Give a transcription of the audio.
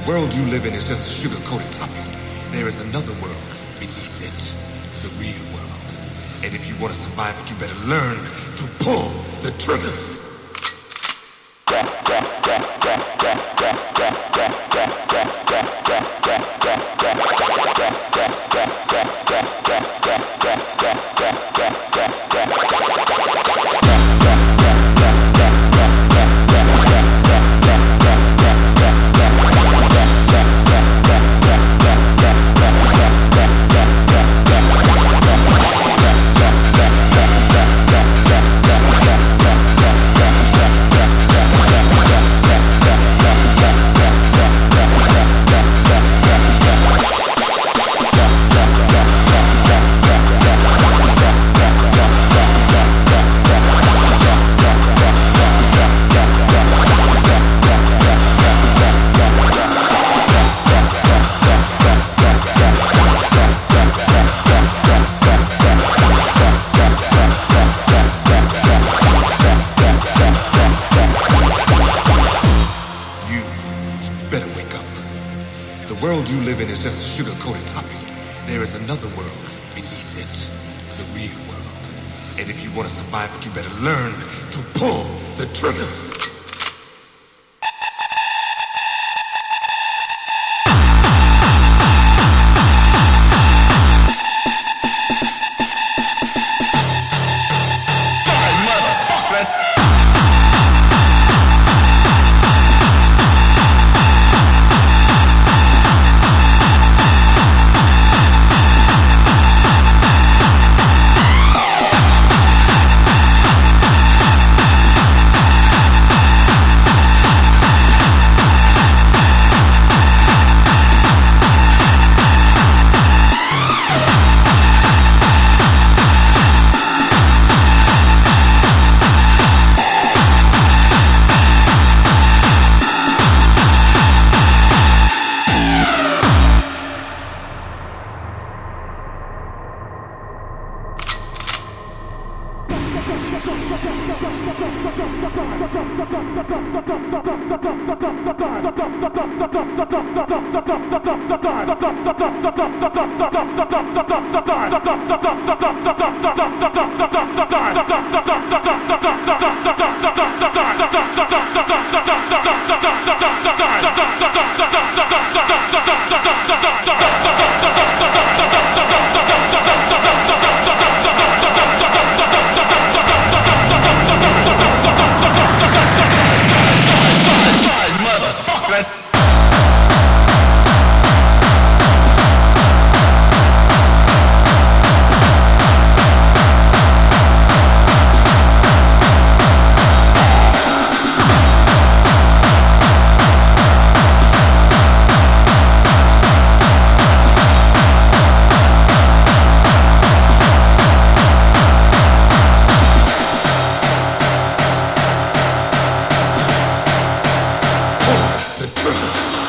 world you live in is just a sugar-coated topping. There is another world beneath it, the real world. And if you want to survive it, you better learn to pull the trigger. Better wake up. The world you live in is just a sugar-coated topping. There is another world beneath it, the real world. And if you want to survive it, you better learn to pull the trigger.